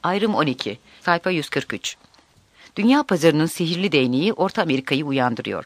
Ayrım 12, sayfa 143. Dünya pazarının sihirli değneği Orta Amerika'yı uyandırıyor.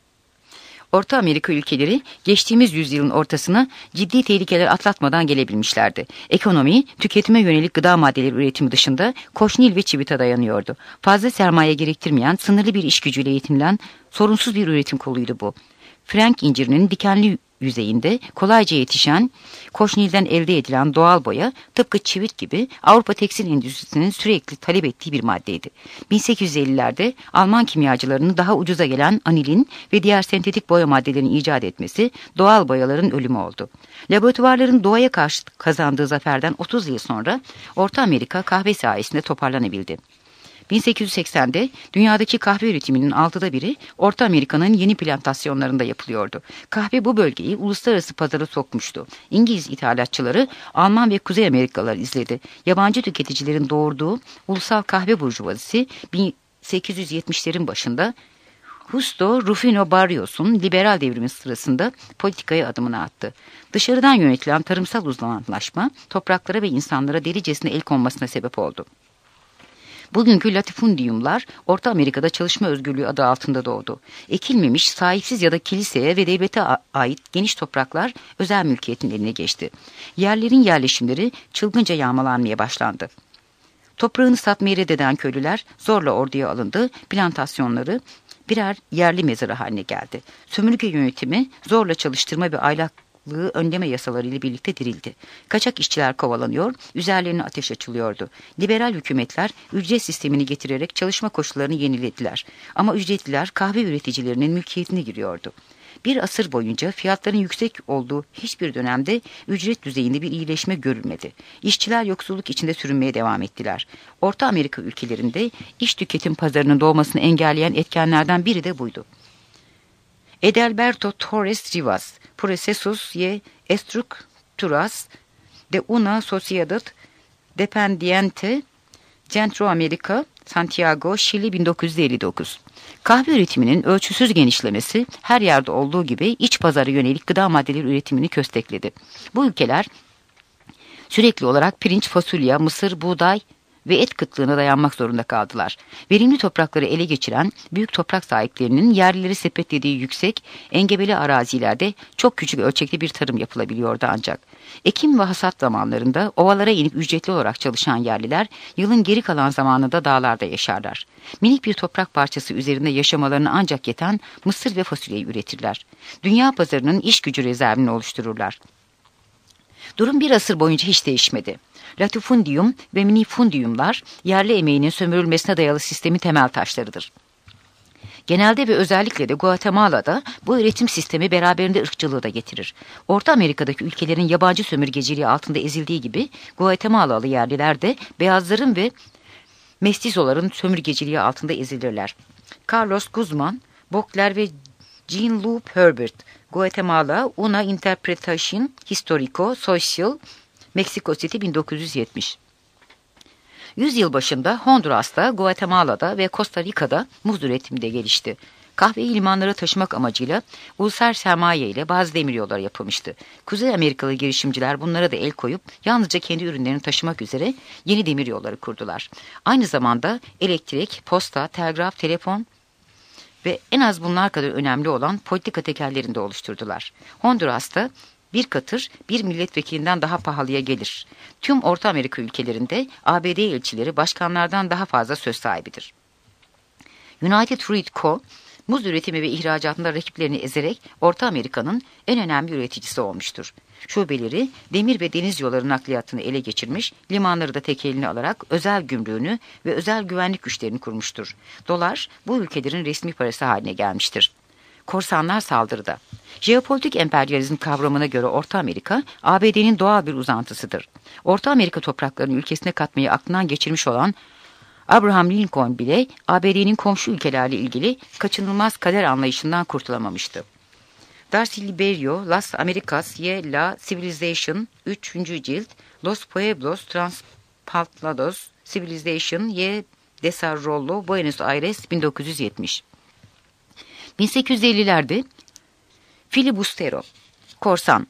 Orta Amerika ülkeleri geçtiğimiz yüzyılın ortasına ciddi tehlikeler atlatmadan gelebilmişlerdi. Ekonomi, tüketime yönelik gıda maddeleri üretimi dışında koşnil ve çivita dayanıyordu. Fazla sermaye gerektirmeyen, sınırlı bir iş gücüyle yetinilen sorunsuz bir üretim koluydu bu. Frank incirinin dikenli yüzeyinde kolayca yetişen, koşnilden elde edilen doğal boya tıpkı çivit gibi Avrupa tekstil endüstrisinin sürekli talep ettiği bir maddeydi. 1850'lerde Alman kimyacılarının daha ucuza gelen anilin ve diğer sentetik boya maddelerini icat etmesi doğal boyaların ölümü oldu. Laboratuvarların doğaya karşı kazandığı zaferden 30 yıl sonra Orta Amerika kahve sayesinde toparlanabildi. 1880'de dünyadaki kahve üretiminin 6'da biri Orta Amerika'nın yeni plantasyonlarında yapılıyordu. Kahve bu bölgeyi uluslararası pazara sokmuştu. İngiliz ithalatçıları Alman ve Kuzey Amerikalılar izledi. Yabancı tüketicilerin doğurduğu ulusal kahve burjuvazisi 1870'lerin başında Justo Rufino Barrios'un liberal devrimi sırasında politikaya adımını attı. Dışarıdan yönetilen tarımsal uzmanlaşma topraklara ve insanlara delicesine el konmasına sebep oldu. Bugünkü latifundiumlar Orta Amerika'da çalışma özgürlüğü adı altında doğdu. Ekilmemiş, sahipsiz ya da kiliseye ve devlete ait geniş topraklar özel mülkiyetin eline geçti. Yerlerin yerleşimleri çılgınca yağmalanmaya başlandı. Toprağını satmayı reddeden köylüler zorla orduya alındı, plantasyonları birer yerli mezarı haline geldi. Sömürge yönetimi zorla çalıştırma ve aylaklığı önleme yasalarıyla birlikte dirildi. Kaçak işçiler kovalanıyor, üzerlerine ateş açılıyordu. Liberal hükümetler ücret sistemini getirerek çalışma koşullarını yenilediler. Ama ücretliler kahve üreticilerinin mülkiyetine giriyordu. Bir asır boyunca fiyatların yüksek olduğu hiçbir dönemde ücret düzeyinde bir iyileşme görülmedi. İşçiler yoksulluk içinde sürünmeye devam ettiler. Orta Amerika ülkelerinde iş tüketim pazarının doğmasını engelleyen etkenlerden biri de buydu. Edalberto Torres Rivas, Procesos y Estructuras de una Sociedad Dependiente, Centroamerica, Santiago, Şili 1959. Kahve üretiminin ölçüsüz genişlemesi her yerde olduğu gibi iç pazara yönelik gıda maddeleri üretimini köstekledi. Bu ülkeler sürekli olarak pirinç, fasulye, mısır, buğday ve et kıtlığına dayanmak zorunda kaldılar. Verimli toprakları ele geçiren büyük toprak sahiplerinin yerlileri sepetlediği yüksek, engebeli arazilerde çok küçük ölçekli bir tarım yapılabiliyordu ancak. Ekim ve hasat zamanlarında ovalara inip ücretli olarak çalışan yerliler yılın geri kalan zamanında dağlarda yaşarlar. Minik bir toprak parçası üzerinde yaşamalarına ancak yeten mısır ve fasulyeyi üretirler. Dünya pazarının iş gücü rezervini oluştururlar. Durum bir asır boyunca hiç değişmedi. Latifundium ve minifundiumlar yerli emeğinin sömürülmesine dayalı sistemin temel taşlarıdır. Genelde ve özellikle de Guatemala'da bu üretim sistemi beraberinde ırkçılığı da getirir. Orta Amerika'daki ülkelerin yabancı sömürgeciliği altında ezildiği gibi Guatemalalı yerliler de beyazların ve mestizoların sömürgeciliği altında ezilirler. Carlos Guzman, Bokler ve Jean-Luc Herbert, Guatemala, Una Interpretación Histórico-Social, Meksiko City 1970. Yüzyıl başında Honduras'ta, Guatemala'da ve Costa Rica'da muz üretimi de gelişti. Kahveyi limanlara taşımak amacıyla ulusal sermaye ile bazı demiryolları yapılmıştı. Kuzey Amerikalı girişimciler bunlara da el koyup yalnızca kendi ürünlerini taşımak üzere yeni demiryolları kurdular. Aynı zamanda elektrik, posta, telgraf, telefon ve en az bunlar kadar önemli olan politika tekerlerini de oluşturdular. Honduras'ta bir katır bir milletvekilinden daha pahalıya gelir. Tüm Orta Amerika ülkelerinde ABD elçileri başkanlardan daha fazla söz sahibidir. United Fruit Co. muz üretimi ve ihracatında rakiplerini ezerek Orta Amerika'nın en önemli üreticisi olmuştur. Şubeleri demir ve deniz yolları nakliyatını ele geçirmiş, limanları da tek eline alarak özel gümrüğünü ve özel güvenlik güçlerini kurmuştur. Dolar bu ülkelerin resmi parası haline gelmiştir. Korsanlar saldırıda. Jeopolitik emperyalizm kavramına göre Orta Amerika, ABD'nin doğal bir uzantısıdır. Orta Amerika topraklarını ülkesine katmayı aklından geçirmiş olan Abraham Lincoln bile ABD'nin komşu ülkelerle ilgili kaçınılmaz kader anlayışından kurtulamamıştı. Darcy Liberio, Las Americas y la Civilization 3. cilt, Los Pueblos Transplantados, Civilization y Desarrollo, Buenos Aires 1970. 1850'lerde filibustero, korsan,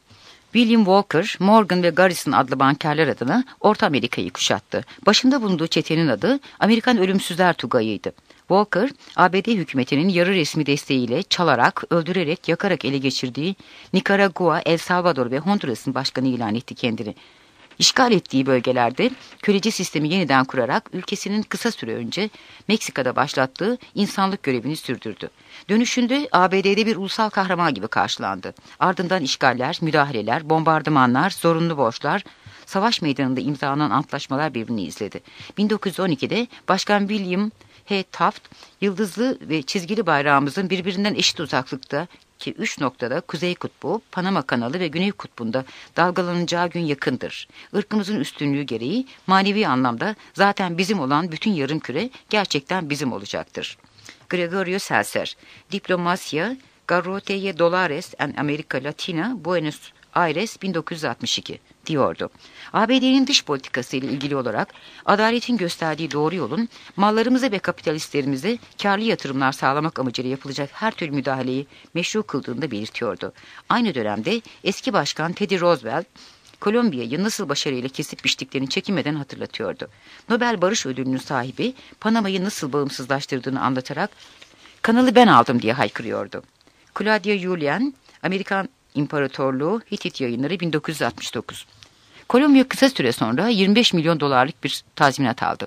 William Walker, Morgan ve Garrison adlı bankerler adına Orta Amerika'yı kuşattı. Başında bulunduğu çetenin adı Amerikan Ölümsüzler Tugayı'ydı. Walker, ABD hükümetinin yarı resmi desteğiyle çalarak, öldürerek, yakarak ele geçirdiği Nikaragua, El Salvador ve Honduras'ın başkanı ilan etti kendini. İşgal ettiği bölgelerde köleci sistemi yeniden kurarak ülkesinin kısa süre önce Meksika'da başlattığı insanlık görevini sürdürdü. Dönüşünde ABD'de bir ulusal kahraman gibi karşılandı. Ardından işgaller, müdahaleler, bombardımanlar, zorunlu borçlar, savaş meydanında imzalanan antlaşmalar birbirini izledi. 1912'de Başkan William H. Taft, yıldızlı ve çizgili bayrağımızın birbirinden eşit uzaklıkta ki 3 noktada Kuzey Kutbu, Panama Kanalı ve Güney Kutbu'nda dalgalanacağı gün yakındır. Irkımızın üstünlüğü gereği manevi anlamda zaten bizim olan bütün yarımküre gerçekten bizim olacaktır. Gregorio Seltzer, Diplomacia Garrote Dolares en Amerika Latina, Buenos Aires 1962 diyordu. ABD'nin dış politikası ile ilgili olarak adaletin gösterdiği doğru yolun mallarımıza ve kapitalistlerimize karlı yatırımlar sağlamak amacıyla yapılacak her türlü müdahaleyi meşru kıldığını da belirtiyordu. Aynı dönemde eski başkan Teddy Roosevelt, Kolombiya'yı nasıl başarıyla kesip biçtiklerini çekinmeden hatırlatıyordu. Nobel Barış Ödülü'nün sahibi Panama'yı nasıl bağımsızlaştırdığını anlatarak "Kanalı ben aldım" diye haykırıyordu. Claudia Julian, Amerikan İmparatorluğu Hitit Yayınları 1969. Kolombiya kısa süre sonra 25 milyon dolarlık bir tazminat aldı.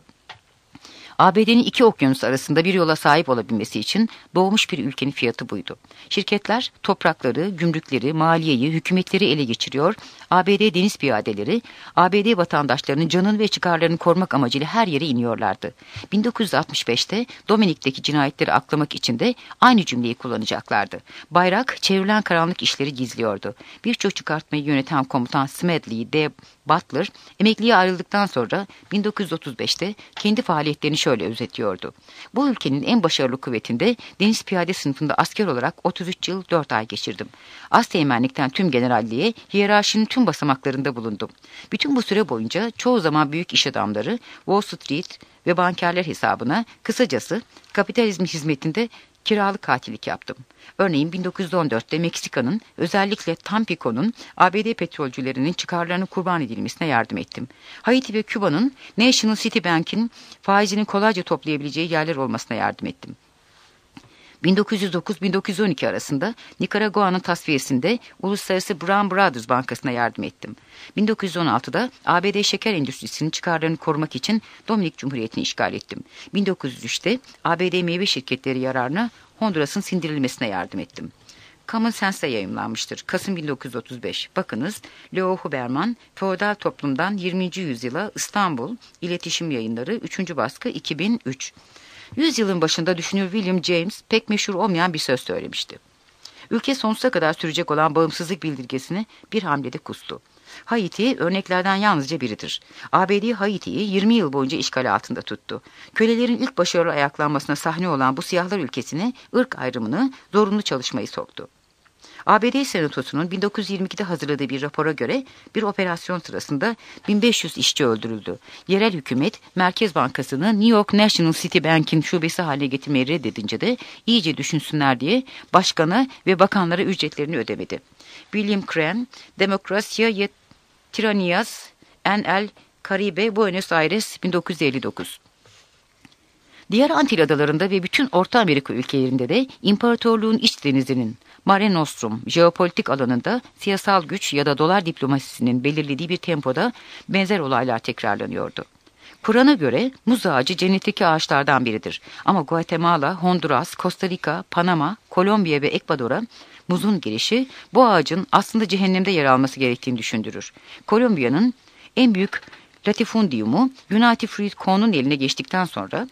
ABD'nin iki okyanus arasında bir yola sahip olabilmesi için doğmuş bir ülkenin fiyatı buydu. Şirketler toprakları, gümrükleri, maliyeyi, hükümetleri ele geçiriyor, ABD deniz piyadeleri, ABD vatandaşlarının canını ve çıkarlarını korumak amacıyla her yere iniyorlardı. 1965'te Dominik'teki cinayetleri aklamak için de aynı cümleyi kullanacaklardı. Bayrak, çevrilen karanlık işleri gizliyordu. Birçok çıkartmayı yöneten komutan Smedley D. Butler, emekliye ayrıldıktan sonra 1935'te kendi faaliyetlerini şöyle özetliyordu. Bu ülkenin en başarılı kuvvetinde deniz piyade sınıfında asker olarak 33 yıl 4 ay geçirdim. Asteğmenlikten tüm generalliğe hiyerarşinin tüm basamaklarında bulundum. Bütün bu süre boyunca çoğu zaman büyük iş adamları, Wall Street ve bankerler hesabına, kısacası kapitalizmin hizmetinde kiralık katillik yaptım. Örneğin 1914'te Meksika'nın, özellikle Tampico'nun ABD petrolcülerinin çıkarlarının kurban edilmesine yardım ettim. Haiti ve Küba'nın National City Bank'in faizini kolayca toplayabileceği yerler olmasına yardım ettim. 1909-1912 arasında Nikaragua'nın tasfiyesinde Uluslararası Brown Brothers Bankası'na yardım ettim. 1916'da ABD şeker endüstrisinin çıkarlarını korumak için Dominik Cumhuriyeti'ni işgal ettim. 1903'te ABD meyve şirketleri yararına Honduras'ın sindirilmesine yardım ettim. Common Sense'de yayımlanmıştır. Kasım 1935. Bakınız, Leo Huberman, Feodal Toplumdan 20. Yüzyıla İstanbul, İletişim Yayınları, 3. baskı 2003. Yüzyılın başında düşünür William James pek meşhur olmayan bir söz söylemişti. Ülke sonsuza kadar sürecek olan bağımsızlık bildirgesini bir hamlede kustu. Haiti örneklerden yalnızca biridir. ABD Haiti'yi 20 yıl boyunca işgal altında tuttu. Kölelerin ilk başarılı ayaklanmasına sahne olan bu siyahlar ülkesine ırk ayrımını, zorunlu çalışmayı soktu. ABD Senatosu'nun 1922'de hazırladığı bir rapora göre bir operasyon sırasında 1500 işçi öldürüldü. Yerel hükümet Merkez Bankası'nı New York National City Bank'in şubesi haline getirmeyi reddedince de iyice düşünsünler diye başkana ve bakanlara ücretlerini ödemedi. William Crane, Demokrasya y Tiranias en el Caribe, Buenos Aires 1959. Diğer Antil adalarında ve bütün Orta Amerika ülkelerinde de imparatorluğun iç denizinin, Mare Nostrum, jeopolitik alanında siyasal güç ya da dolar diplomasisinin belirlediği bir tempoda benzer olaylar tekrarlanıyordu. Kur'an'a göre muz ağacı cennetteki ağaçlardan biridir. Ama Guatemala, Honduras, Costa Rica, Panama, Kolombiya ve Ekvador'a muzun girişi bu ağacın aslında cehennemde yer alması gerektiğini düşündürür. Kolombiya'nın en büyük latifundiyumu United Fruit Co'nun eline geçtikten sonra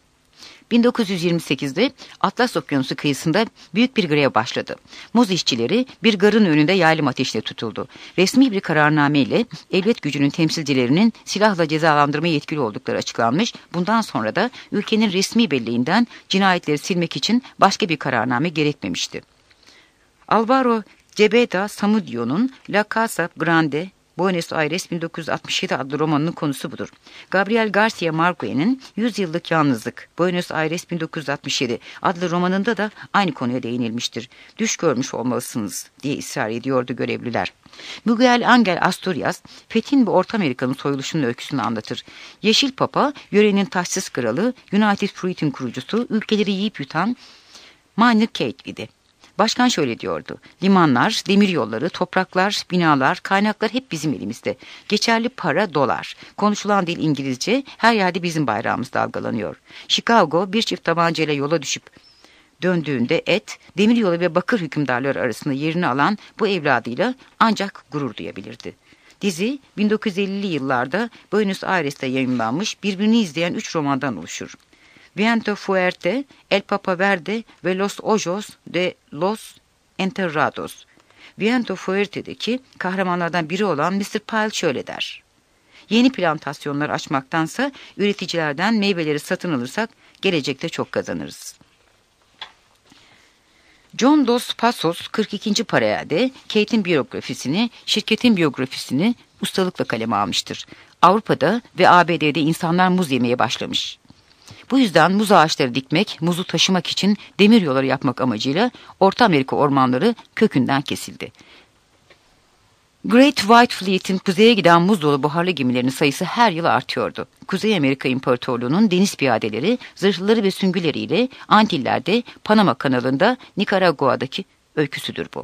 1928'de Atlas Okyanusu kıyısında büyük bir grev başladı. Muz işçileri bir garın önünde yaylım ateşle tutuldu. Resmi bir kararname ile devlet gücünün temsilcilerinin silahla cezalandırma yetkili oldukları açıklanmış. Bundan sonra da ülkenin resmi belleğinden cinayetleri silmek için başka bir kararname gerekmemişti. Alvaro Cebeda Samudio'nun La Casa Grande Buenos Aires 1967 adlı romanının konusu budur. Gabriel Garcia Marquez'in 100 Yıllık Yalnızlık Buenos Aires 1967 adlı romanında da aynı konuya değinilmiştir. Düş görmüş olmalısınız diye ısrar ediyordu görevliler. Miguel Angel Asturias, Fethin ve Orta Amerika'nın soyuluşunun öyküsünü anlatır. Yeşil Papa, yörenin taşsız kralı, United Fruit'in kurucusu, ülkeleri yiyip yutan Minor Keith idi. Başkan şöyle diyordu: limanlar, demiryolları, topraklar, binalar, kaynaklar hep bizim elimizde. Geçerli para dolar. Konuşulan dil İngilizce, her yerde bizim bayrağımız dalgalanıyor. Chicago bir çift tabancayla yola düşüp döndüğünde demiryolu ve bakır hükümdarları arasında yerini alan bu evladıyla ancak gurur duyabilirdi. Dizi 1950'li yıllarda Buenos Aires'te yayınlanmış, birbirini izleyen 3 romandan oluşur. Viento Fuerte, El Papa Verde ve Los Ojos de los Enterrados. Viento Fuerte'deki kahramanlardan biri olan Mr. Pyle şöyle der: yeni plantasyonlar açmaktansa üreticilerden meyveleri satın alırsak gelecekte çok kazanırız. John Dos Passos 42. parayade Kate'in biyografisini, şirketin biyografisini ustalıkla kaleme almıştır. Avrupa'da ve ABD'de insanlar muz yemeye başlamış. Bu yüzden muz ağaçları dikmek, muzu taşımak için demir yolları yapmak amacıyla Orta Amerika ormanları kökünden kesildi. Great White Fleet'in kuzeye giden muz dolu buharlı gemilerinin sayısı her yıl artıyordu. Kuzey Amerika İmparatorluğu'nun deniz piyadeleri, zırhlıları ve süngüleriyle Antiller'de, Panama kanalında, Nikaragua'daki öyküsüdür bu.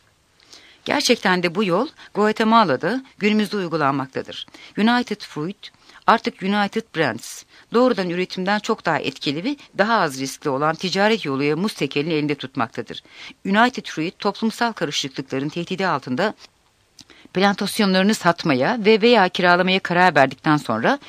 Gerçekten de bu yol Guatemala'da günümüzde uygulanmaktadır. United Fruit artık United Brands, doğrudan üretimden çok daha etkili ve daha az riskli olan ticaret yoluyla muz tekelini elinde tutmaktadır. United Fruit toplumsal karışıklıkların tehdidi altında plantasyonlarını satmaya veya kiralamaya karar verdikten sonra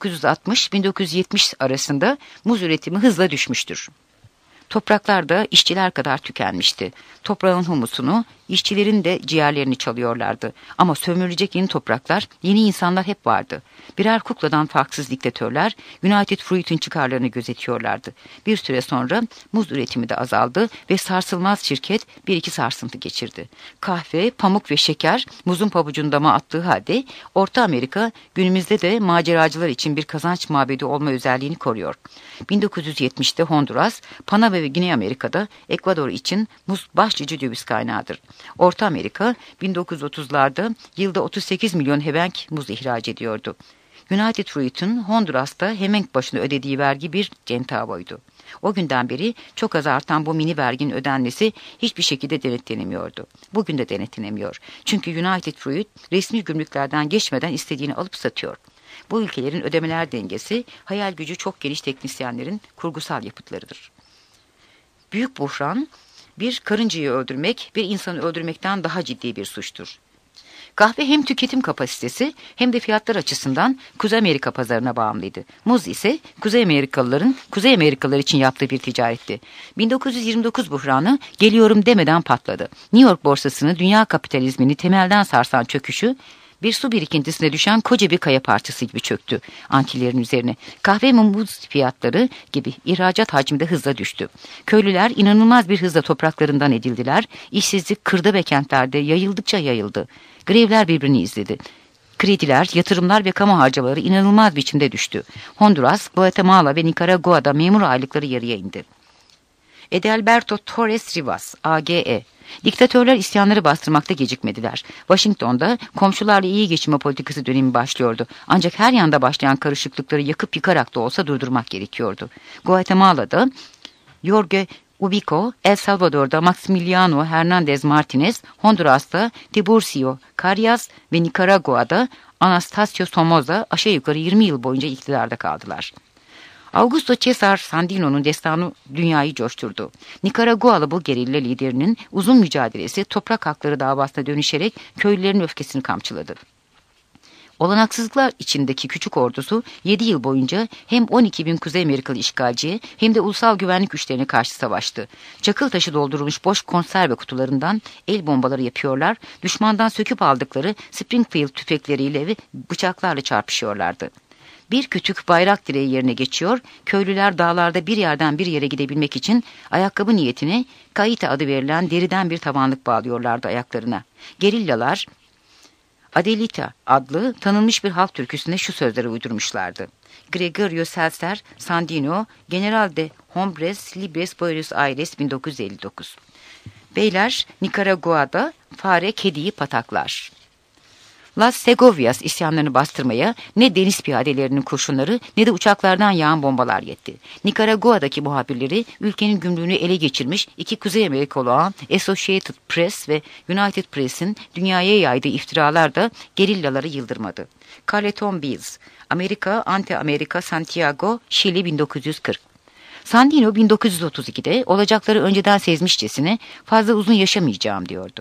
1960-1970 arasında muz üretimi hızla düşmüştür. Topraklar da işçiler kadar tükenmişti. Toprağın humusunu, işçilerin de ciğerlerini çalıyorlardı. Ama sömürülecek yeni topraklar, yeni insanlar hep vardı. Birer kukladan farksız diktatörler United Fruit'un çıkarlarını gözetiyorlardı. Bir süre sonra muz üretimi de azaldı ve sarsılmaz şirket bir iki sarsıntı geçirdi. Kahve, pamuk ve şeker muzun pabucunu dama attığı halde Orta Amerika günümüzde de maceracılar için bir kazanç mabedi olma özelliğini koruyor. 1970'te Honduras, Panama ve Güney Amerika'da Ekvador için muz başlıca döviz kaynağıdır. Orta Amerika 1930'larda yılda 38 milyon hevenk muz ihraç ediyordu. United Fruit'un Honduras'ta hemenk başına ödediği vergi bir centavoydu. O günden beri çok az artan bu mini verginin ödenmesi hiçbir şekilde denetlenemiyordu. Bugün de denetlenemiyor. Çünkü United Fruit resmi gümrüklerden geçmeden istediğini alıp satıyor. Bu ülkelerin ödemeler dengesi, hayal gücü çok geniş teknisyenlerin kurgusal yapıtlarıdır. Büyük buhran, bir karıncayı öldürmek, bir insanı öldürmekten daha ciddi bir suçtur. Kahve hem tüketim kapasitesi hem de fiyatlar açısından Kuzey Amerika pazarına bağımlıydı. Muz ise Kuzey Amerikalılar için yaptığı bir ticaretti. 1929 buhranı geliyorum demeden patladı. New York borsasını, dünya kapitalizmini temelden sarsan çöküşü, bir su birikintisine düşen koca bir kaya parçası gibi çöktü Antillerin üzerine. Kahve ve muz fiyatları gibi ihracat hacmi de hızla düştü. Köylüler inanılmaz bir hızla topraklarından edildiler. İşsizlik kırda ve kentlerde yayıldıkça yayıldı. Grevler birbirini izledi. Krediler, yatırımlar ve kamu harcamaları inanılmaz biçimde düştü. Honduras, Guatemala ve Nikaragua'da memur aylıkları yarıya indi. Edelberto Torres Rivas, AGE. Diktatörler isyanları bastırmakta gecikmediler. Washington'da komşularla iyi geçinme politikası dönemi başlıyordu. Ancak her yanda başlayan karışıklıkları yakıp yıkarak da olsa durdurmak gerekiyordu. Guatemala'da Jorge Ubico, El Salvador'da Maximiliano Hernández Martínez, Honduras'ta Tiburcio Carías ve Nikaragua'da Anastasio Somoza aşağı yukarı 20 yıl boyunca iktidarda kaldılar. Augusto César Sandino'nun destanı dünyayı coşturdu. Nikaragualı bu gerilla liderinin uzun mücadelesi toprak hakları davasına dönüşerek köylülerin öfkesini kamçıladı. Olanaksızlıklar içindeki küçük ordusu 7 yıl boyunca hem 12 bin Kuzey Amerikalı işgalciye hem de ulusal güvenlik güçlerine karşı savaştı. Çakıl taşı doldurulmuş boş konserve kutularından el bombaları yapıyorlar, düşmandan söküp aldıkları Springfield tüfekleriyle ve bıçaklarla çarpışıyorlardı. Bir kütük bayrak direği yerine geçiyor, köylüler dağlarda bir yerden bir yere gidebilmek için ayakkabı niyetine kaita adı verilen deriden bir tabanlık bağlıyorlardı ayaklarına. Gerillalar Adelita adlı tanınmış bir halk türküsüne şu sözleri uydurmuşlardı. Gregorio Seltzer, Sandino, General de Hombres Libres Buenos Aires 1959. Beyler, Nikaragua'da fare kediyi pataklar. Las Segovias isyanlarını bastırmaya ne deniz piyadelerinin kurşunları ne de uçaklardan yağan bombalar yetti. Nikaragua'daki muhabirleri ülkenin gümrüğünü ele geçirmiş iki Kuzey Amerikalı olan Associated Press ve United Press'in dünyaya yaydığı iftiralar da gerillaları yıldırmadı. Carleton Beals, Amerika, Anti-Amerika, Santiago, Şili 1940. Sandino 1932'de olacakları önceden sezmişçesine fazla uzun yaşamayacağım diyordu.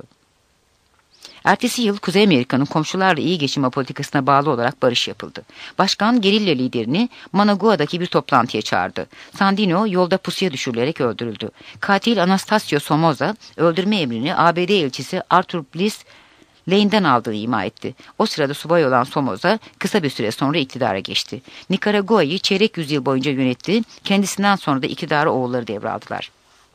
Ertesi yıl Kuzey Amerika'nın komşularla iyi geçinme politikasına bağlı olarak barış yapıldı. Başkan gerilla liderini Managua'daki bir toplantıya çağırdı. Sandino yolda pusuya düşürülerek öldürüldü. Katil Anastasio Somoza öldürme emrini ABD elçisi Arthur Bliss Lane'den aldığı ima etti. O sırada subay olan Somoza kısa bir süre sonra iktidara geçti. Nikaragua'yı çeyrek yüzyıl boyunca yönetti. Kendisinden sonra da iktidarı oğulları devraldılar.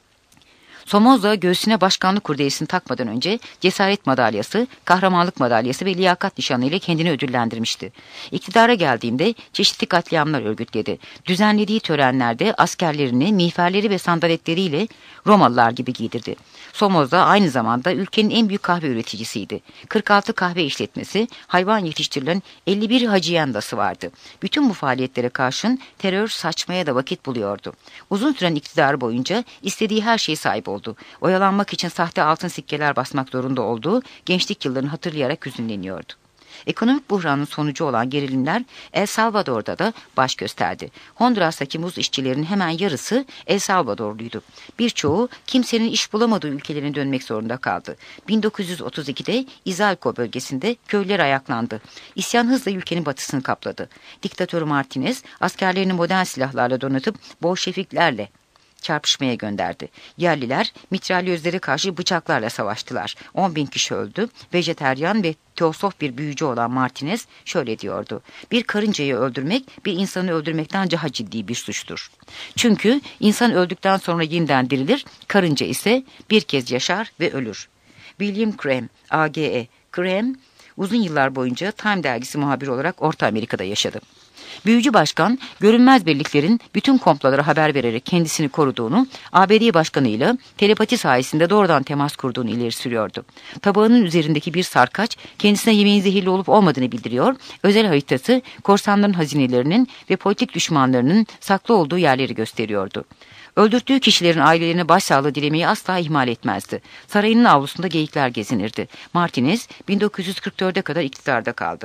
Somoza göğsüne başkanlık kurdelesini takmadan önce cesaret madalyası, kahramanlık madalyası ve liyakat nişanıyla kendini ödüllendirmişti. İktidara geldiğimde çeşitli katliamlar örgütledi. Düzenlediği törenlerde askerlerini, miğferleri ve sandaletleriyle Romalılar gibi giydirdi. Somoza aynı zamanda ülkenin en büyük kahve üreticisiydi. 46 kahve işletmesi, hayvan yetiştirilen 51 haciendası vardı. Bütün bu faaliyetlere karşın terör saçmaya da vakit buluyordu. Uzun süren iktidarı boyunca istediği her şeye sahip oldu. Oyalanmak için sahte altın sikkeler basmak zorunda olduğu gençlik yıllarını hatırlayarak hüzünleniyordu. Ekonomik buhranın sonucu olan gerilimler El Salvador'da da baş gösterdi. Honduras'taki muz işçilerinin hemen yarısı El Salvadorluydu. Birçoğu kimsenin iş bulamadığı ülkelerine dönmek zorunda kaldı. 1932'de Izalco bölgesinde köylüler ayaklandı. İsyan hızla ülkenin batısını kapladı. Diktatör Martinez askerlerini modern silahlarla donatıp Bolşeviklerle çarpışmaya gönderdi. Yerliler mitralyözlere karşı bıçaklarla savaştılar. 10.000 kişi öldü. Vejeteryan ve teosof bir büyücü olan Martinez şöyle diyordu. Bir karıncayı öldürmek bir insanı öldürmekten daha ciddi bir suçtur. Çünkü insan öldükten sonra yeniden dirilir, karınca ise bir kez yaşar ve ölür. William Graham, AGE. Graham uzun yıllar boyunca Time dergisi muhabiri olarak Orta Amerika'da yaşadı. Büyücü başkan, görünmez birliklerin bütün komplolara haber vererek kendisini koruduğunu, ABD başkanıyla telepati sayesinde doğrudan temas kurduğunu ileri sürüyordu. Tabağının üzerindeki bir sarkaç, kendisine yemeğin zehirli olup olmadığını bildiriyor, özel haritası, korsanların hazinelerinin ve politik düşmanlarının saklı olduğu yerleri gösteriyordu. Öldürttüğü kişilerin ailelerine başsağlığı dilemeyi asla ihmal etmezdi. Sarayının avlusunda geyikler gezinirdi. Martinez 1944'e kadar iktidarda kaldı.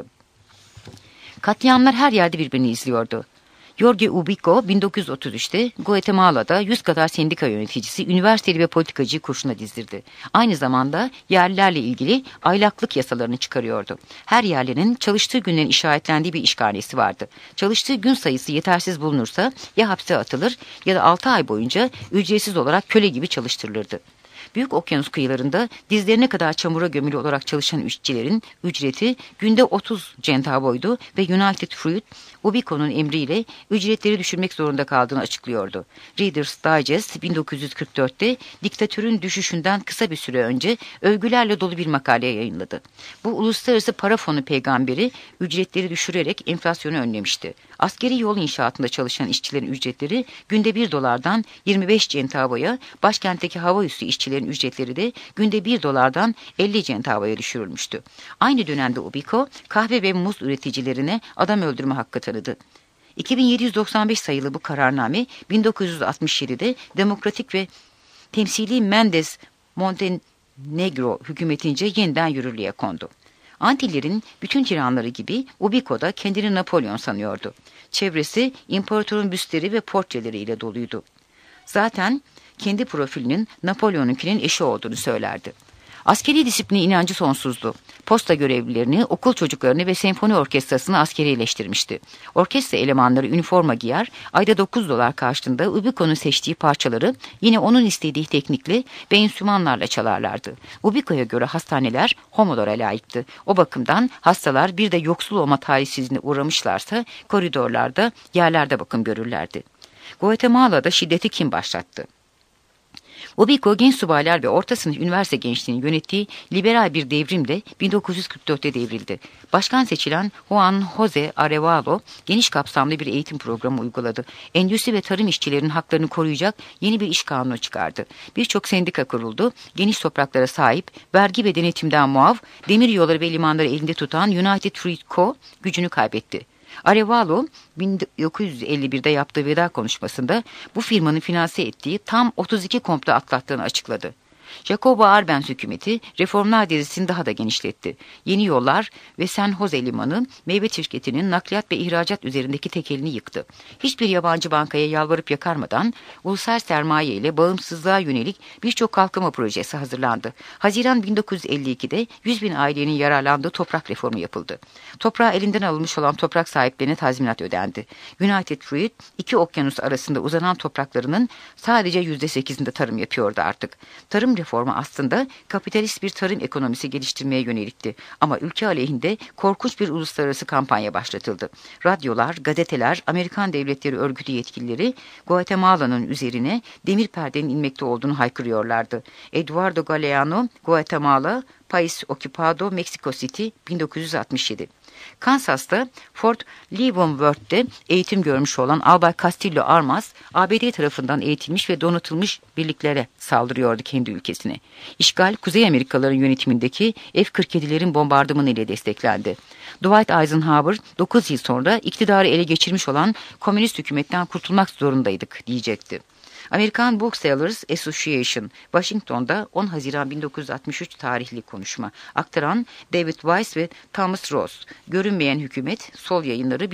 Katliamlar her yerde birbirini izliyordu. Jorge Ubico 1933'te Guatemala'da 100 kadar sendika yöneticisi, üniversiteli ve politikacıyı kurşuna dizdirdi. Aynı zamanda yerlilerle ilgili aylaklık yasalarını çıkarıyordu. Her yerlinin çalıştığı günlerin işaretlendiği bir işgalesi vardı. Çalıştığı gün sayısı yetersiz bulunursa ya hapse atılır ya da 6 ay boyunca ücretsiz olarak köle gibi çalıştırılırdı. Büyük okyanus kıyılarında dizlerine kadar çamura gömülü olarak çalışan işçilerin ücreti günde 30 centavoydu ve United Fruit, Ubico'nun emriyle ücretleri düşürmek zorunda kaldığını açıklıyordu. Reader's Digest 1944'te diktatörün düşüşünden kısa bir süre önce övgülerle dolu bir makale yayınladı. Bu uluslararası para fonu peygamberi ücretleri düşürerek enflasyonu önlemişti. Askeri yol inşaatında çalışan işçilerin ücretleri günde $1'dan 25 centavoya, başkentteki hava üssü işçilerin ücretleri de günde $1'dan 50 centavoya düşürülmüştü. Aynı dönemde Ubico, kahve ve muz üreticilerine adam öldürme hakkı tanıdı. 2795 sayılı bu kararname 1967'de demokratik ve temsili Mendes Montenegro hükümetince yeniden yürürlüğe kondu. Antillerin bütün tiranları gibi Ubico da kendini Napolyon sanıyordu. Çevresi imparatorun büstleri ve portreleriyle doluydu. Zaten kendi profilinin Napolyon'unkinin eşi olduğunu söylerdi. Askeri disipline inancı sonsuzdu. Posta görevlilerini, okul çocuklarını ve senfoni orkestrasını askerileştirmişti. Orkestra elemanları üniforma giyer, ayda $9 karşılığında Ubico'nun seçtiği parçaları yine onun istediği teknikle ve enstrümanlarla çalarlardı. Ubico'ya göre hastaneler homolara layıktı. O bakımdan hastalar bir de yoksul olma talihsizliğine uğramışlarsa koridorlarda, yerlerde bakım görürlerdi. Guatemala'da şiddeti kim başlattı? Ubico genç subaylar ve orta sınıf üniversite gençliğinin yönettiği liberal bir devrimle 1944'te devrildi. Başkan seçilen Juan José Arevalo geniş kapsamlı bir eğitim programı uyguladı. Endüstri ve tarım işçilerinin haklarını koruyacak yeni bir iş kanunu çıkardı. Birçok sendika kuruldu. Geniş topraklara sahip, vergi ve denetimden muaf, demir yolları ve limanları elinde tutan United Fruit Co. gücünü kaybetti. Arevalo 1951'de yaptığı veda konuşmasında bu firmanın finanse ettiği tam 32 komplo atlattığını açıkladı. Jacobo Arbenz hükümeti reformlar dizisini daha da genişletti. Yeni yollar ve San Jose Limanı meyve şirketinin nakliyat ve ihracat üzerindeki tekelini yıktı. Hiçbir yabancı bankaya yalvarıp yakarmadan ulusal sermaye ile bağımsızlığa yönelik birçok kalkınma projesi hazırlandı. Haziran 1952'de 100.000 ailenin yararlandığı toprak reformu yapıldı. Toprağı elinden alınmış olan toprak sahiplerine tazminat ödendi. United Fruit, iki okyanus arasında uzanan topraklarının sadece %8'inde tarım yapıyordu artık. Tarım reformu aslında kapitalist bir tarım ekonomisi geliştirmeye yönelikti. Ama ülke aleyhinde korkunç bir uluslararası kampanya başlatıldı. Radyolar, gazeteler, Amerikan Devletleri Örgütü yetkilileri Guatemala'nın üzerine demir perdenin inmekte olduğunu haykırıyorlardı. Eduardo Galeano, Guatemala, País Ocupado, Mexico City, 1967. Kansas'ta Fort Leavenworth'te eğitim görmüş olan Albay Castillo Armas, ABD tarafından eğitilmiş ve donatılmış birliklere saldırıyordu kendi ülkesine. İşgal, Kuzey Amerikalıların yönetimindeki F-47'lerin bombardımanı ile desteklendi. Dwight Eisenhower, 9 yıl sonra iktidarı ele geçirmiş olan komünist hükümetten kurtulmak zorundaydık diyecekti. American Booksellers Association, Washington'da 10 Haziran 1963 tarihli konuşma. Aktaran David Weiss ve Thomas Ross. Görünmeyen Hükümet, Sol Yayınları,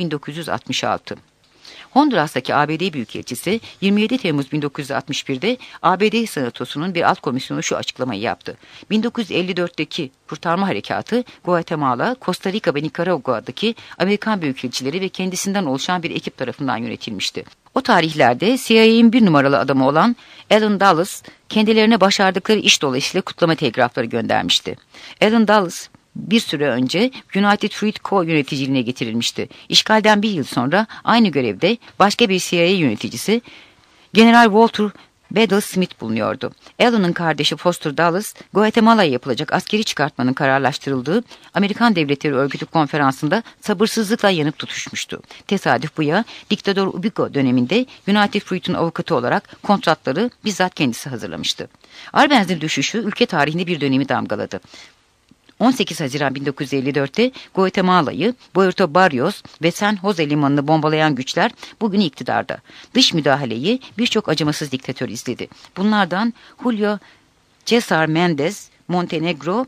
1966. Honduras'taki ABD Büyükelçisi 27 Temmuz 1961'de ABD Senatosu'nun bir alt komisyonu şu açıklamayı yaptı. 1954'teki kurtarma harekatı Guatemala, Costa Rica ve Nikaragua'daki Amerikan büyükelçileri ve kendisinden oluşan bir ekip tarafından yönetilmişti. O tarihlerde CIA'nin bir numaralı adamı olan Allen Dulles kendilerine başardıkları iş dolayısıyla kutlama telgrafları göndermişti. Allen Dulles bir süre önce United Fruit Co. yöneticiliğine getirilmişti. İşgalden bir yıl sonra aynı görevde başka bir CIA yöneticisi General Walter Bedell Smith bulunuyordu. Allen'ın kardeşi Foster Dulles, Guatemala'ya yapılacak askeri çıkartmanın kararlaştırıldığı Amerikan Devletleri Örgütü konferansında sabırsızlıkla yanıp tutuşmuştu. Tesadüf bu ya, diktatör Ubico döneminde United Fruit'un avukatı olarak kontratları bizzat kendisi hazırlamıştı. Arbenz'in düşüşü ülke tarihinde bir dönemi damgaladı. 18 Haziran 1954'te Guatemala'yı, Puerto Barrios ve San Jose limanını bombalayan güçler bugün iktidarda. Dış müdahaleyi birçok acımasız diktatör izledi. Bunlardan Julio César Méndez Montenegro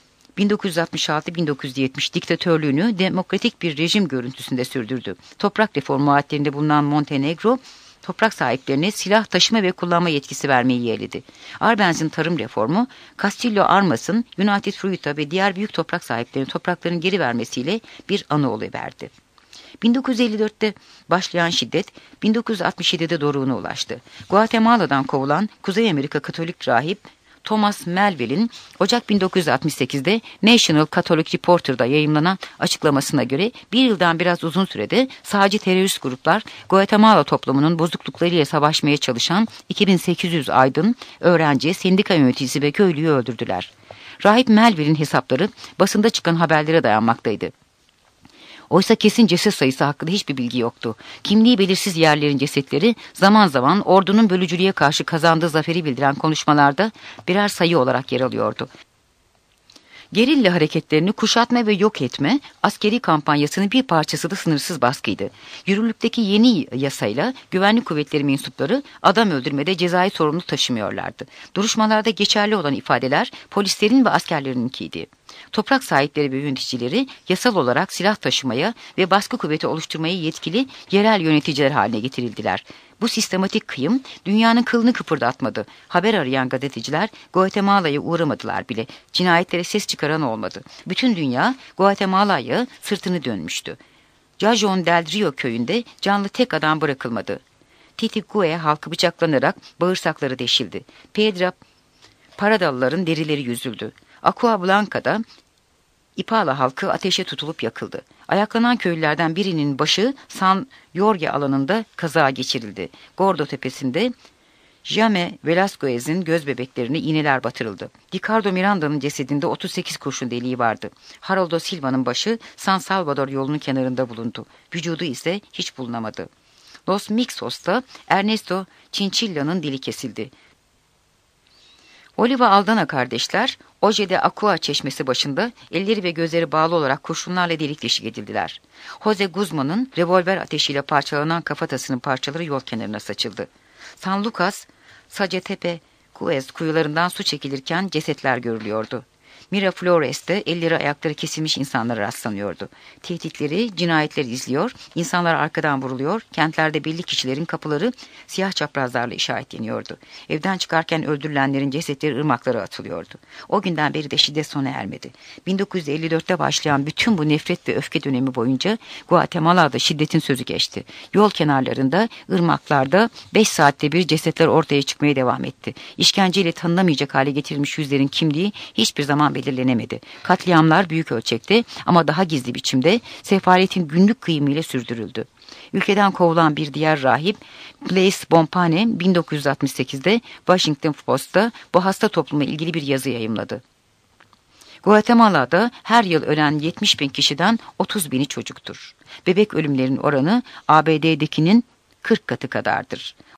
1966-1970 diktatörlüğünü demokratik bir rejim görüntüsünde sürdürdü. Toprak reformu vaatlerinde bulunan Montenegro, toprak sahiplerine silah taşıma ve kullanma yetkisi vermeyi yeğledi. Arbenz'in tarım reformu, Castillo Armas'ın United Fruit'a ve diğer büyük toprak sahiplerine topraklarını geri vermesiyle bir anı oluverdi. 1954'te başlayan şiddet 1967'de doruğuna ulaştı. Guatemala'dan kovulan Kuzey Amerika Katolik rahip Thomas Melville'in Ocak 1968'de National Catholic Reporter'da yayımlanan açıklamasına göre bir yıldan biraz uzun sürede sağcı terörist gruplar Guatemala toplumunun bozukluklarıyla savaşmaya çalışan 2800 aydın, öğrenci, sendika yöneticisi ve köylüyü öldürdüler. Rahip Melville'in hesapları basında çıkan haberlere dayanmaktaydı. Oysa kesin ceset sayısı hakkında hiçbir bilgi yoktu. Kimliği belirsiz yerlerin cesetleri zaman zaman ordunun bölücülüğe karşı kazandığı zaferi bildiren konuşmalarda birer sayı olarak yer alıyordu. Gerilla hareketlerini kuşatma ve yok etme askeri kampanyasının bir parçası da sınırsız baskıydı. Yürürlükteki yeni yasayla güvenlik kuvvetleri mensupları adam öldürmede cezai sorumluluk taşımıyorlardı. Duruşmalarda geçerli olan ifadeler polislerin ve askerlerinkiydi. Toprak sahipleri ve yöneticileri yasal olarak silah taşımaya ve baskı kuvveti oluşturmaya yetkili yerel yöneticiler haline getirildiler. Bu sistematik kıyım dünyanın kılını kıpırdatmadı. Haber arayan gazeteciler Guatemala'ya uğramadılar bile. Cinayetlere ses çıkaran olmadı. Bütün dünya Guatemala'ya sırtını dönmüştü. Cajon del Rio köyünde canlı tek adam bırakılmadı. Titigue halkı bıçaklanarak bağırsakları deşildi. Piedra Paradalıların derileri yüzüldü. Aqua Blanca'da İpala halkı ateşe tutulup yakıldı. Ayaklanan köylülerden birinin başı San Jorge alanında kaza geçirildi. Gordo tepesinde Jaime Velasquez'in göz bebeklerine iğneler batırıldı. Ricardo Miranda'nın cesedinde 38 kurşun deliği vardı. Haroldo Silva'nın başı San Salvador yolunun kenarında bulundu. Vücudu ise hiç bulunamadı. Los Mixos'ta Ernesto Chinchilla'nın dili kesildi. Oliva Aldana kardeşler, Oje de Aqua çeşmesi başında elleri ve gözleri bağlı olarak kurşunlarla delik deşik edildiler. Jose Guzman'ın revolver ateşiyle parçalanan kafatasının parçaları yol kenarına saçıldı. San Lucas, Sacetepe, Cuez kuyularından su çekilirken cesetler görülüyordu. Miraflores'te elleri ayakları kesilmiş insanlara rastlanıyordu. Tehditleri, cinayetleri izliyor, insanlar arkadan vuruluyor, kentlerde belli kişilerin kapıları siyah çaprazlarla işaretleniyordu. Evden çıkarken öldürülenlerin cesetleri ırmaklara atılıyordu. O günden beri de şiddet sona ermedi. 1954'te başlayan bütün bu nefret ve öfke dönemi boyunca Guatemala'da şiddetin sözü geçti. Yol kenarlarında, ırmaklarda 5 saatte bir cesetler ortaya çıkmaya devam etti. İşkenceyle tanınamayacak hale getirilmiş yüzlerin kimliği hiçbir zaman belirlenemedi. Katliamlar büyük ölçekte ama daha gizli biçimde sefaletin günlük kıyımıyla sürdürüldü. Ülkeden kovulan bir diğer rahip Blaise Bompane 1968'de Washington Post'ta bu hasta toplumla ilgili bir yazı yayımladı. Guatemala'da her yıl ölen 70 bin kişiden 30 bini çocuktur. Bebek ölümlerinin oranı ABD'dekinin 40 katı kadardır.